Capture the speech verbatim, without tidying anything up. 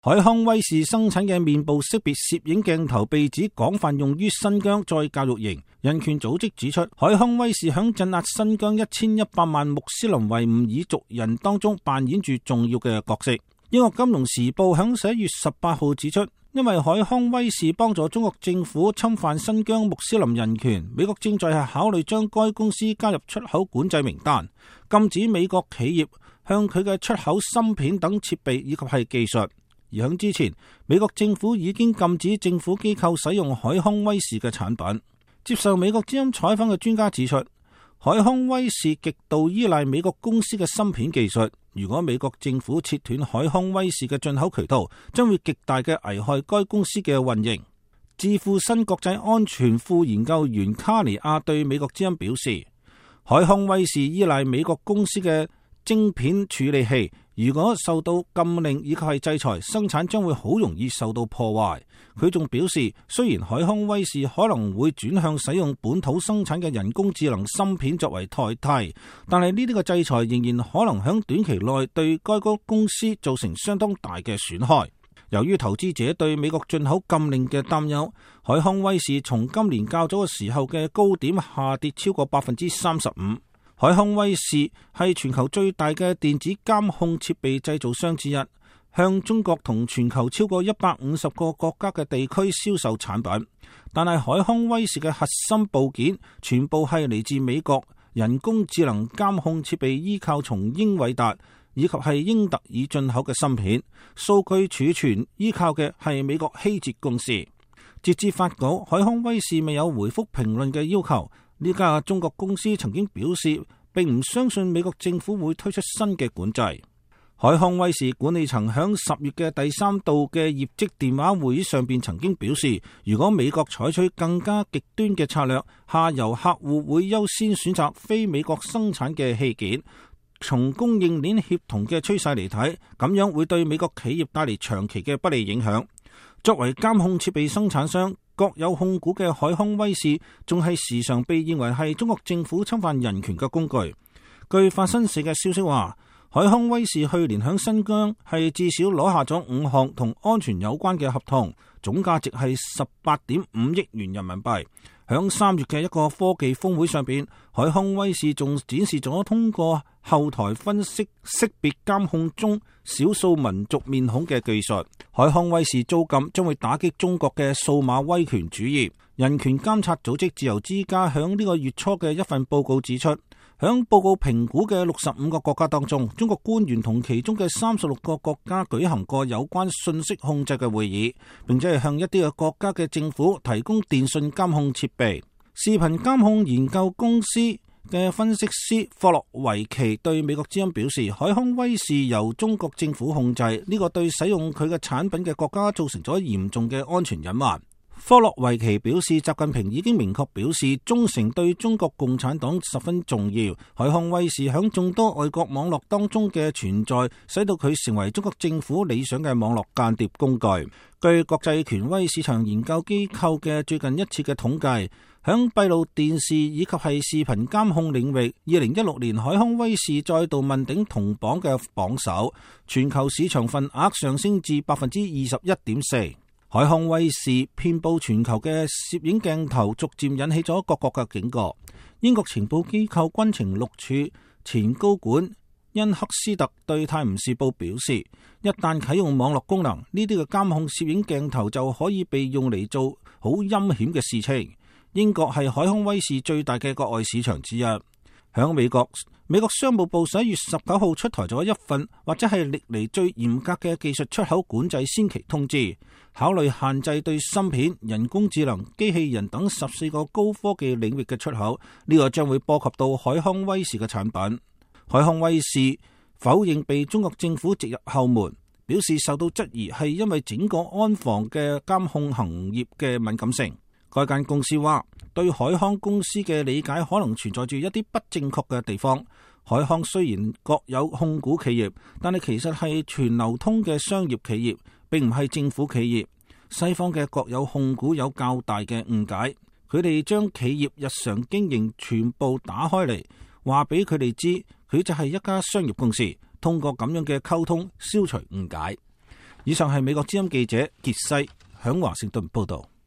海康威視生產嘅面部識別攝影鏡頭被指廣泛用於新疆再教育營。人權組織指出，海康威視響鎮壓新疆一千一百萬穆斯林維吾爾族人當中扮演住重要嘅角色。英國金融時報響十一月十八號指出，因為海康威視幫助中國政府侵犯新疆穆斯林人權，美國正在係考慮將該公司加入出口管制名單，禁止美國企業向佢嘅出口芯片等設備以及係技術。而響之前，美國政府已經禁止政府機構使用海康威視嘅產品。接受美國之音採訪嘅專家指出，海康威視極度依賴美國公司嘅芯片技術。如果美國政府切斷海康威視嘅進口渠道，將會極大嘅危害該公司嘅運營。智庫新國際安全副研究員卡尼亞對美國之音表示，海康威視依賴美國公司嘅晶片處理器，如果受到禁令以及係制裁，生產將會好容易受到破壞。佢仲表示，雖然海康威視可能會轉向使用本土生產嘅人工智能芯片作為代替，但係呢啲嘅制裁仍然可能喺短期內對該個公司造成相當大嘅損害。由於投資者對美國進口禁令嘅擔憂，海康威視從今年較早嘅時候嘅高點下跌超過百分之三十五。海康威視係全球最大嘅電子監控設備製造商之一，向中國同全球超過一百五十個國家嘅地區銷售產品。但係海康威視嘅核心部件全部係嚟自美國，人工智能監控設備依靠從英偉達以及係英特爾進口嘅芯片，數據儲存依靠嘅係美國希捷公司。截至發稿，海康威視未有回覆評論嘅要求。呢家中國公司曾經表示，並唔相信美國政府會推出新嘅管制。海康威視管理層響十月嘅第三度嘅業績電話會議上邊曾經表示，如果美國採取更加極端嘅策略，下游客戶會優先選擇非美國生產嘅器件。從供應鏈協同嘅趨勢嚟睇，咁樣會對美國企業帶嚟長期嘅不利影響。作為監控設備生產商，國有控股嘅海康威視仲係時常被認為係中國政府侵犯人權嘅工具。據法新社嘅消息話，海康威視去年響新疆係至少攞下咗五項同安全有關嘅合同，總價值係十八點五億元人民幣。響三月嘅一個科技峰會上邊，海康威視仲展示咗通過後台分析識別監控中少數民族面孔嘅技術。海康威視租禁將會打擊中國嘅數碼威權主義。人權監察組織自由之家響呢個月初嘅一份報告指出，響報告評估嘅六十五個國家當中，中國官員同其中嘅三十六個國家舉行過有關信息控制嘅會議，並且係向一啲嘅國家嘅政府提供電信監控設備。視頻監控研究公司嘅分析師霍洛維奇對美國之音表示，海康威視由中國政府控制，呢個對使用佢嘅產品嘅國家造成咗嚴重嘅安全隱患。霍洛維奇表示，習近平已經明確表示忠誠對中國共產黨十分重要。海康威視響眾多外國網絡當中嘅存在，使到佢成為中國政府理想嘅網絡間諜工具。據國際權威市場研究機構嘅最近一次嘅統計，響閉路電視以及係視頻監控領域，二零一六年海康威視再度問鼎同榜嘅榜首，全球市場份額上升至百分之二十一點四。海康威視遍佈全球嘅攝影鏡頭逐漸引起咗各國嘅警覺。英國情報機構軍情六處前高管恩克斯特對泰晤士報表示，一旦啟用網絡功能，呢啲嘅監控攝影鏡頭就可以被用嚟做好陰險嘅事情。英國係海康威視最大嘅國外市場之一。響美國，美國商務部十一月十九號出台咗一份或者係歷嚟最嚴格嘅技術出口管制先期通知，考慮限制對芯片、人工智能、機器人等十四個高科技領域嘅出口。呢個將會波及到海康威視嘅產品。海康威視否認被中國政府直入後門，表示受到質疑係因為整個安防嘅監控行業嘅敏感性。該間公司話，對海康公司嘅理解可能存在住一啲不正確嘅地方。海康雖然國有控股企業，但係其實係全流通嘅商業企業，並唔係政府企業。西方嘅國有控股有較大嘅誤解，佢哋將企業日常經營全部打開嚟，話俾佢哋知佢就係一家商業公司，通過咁樣嘅溝通消除誤解。 以上係美國之音記者傑西響華盛頓報道。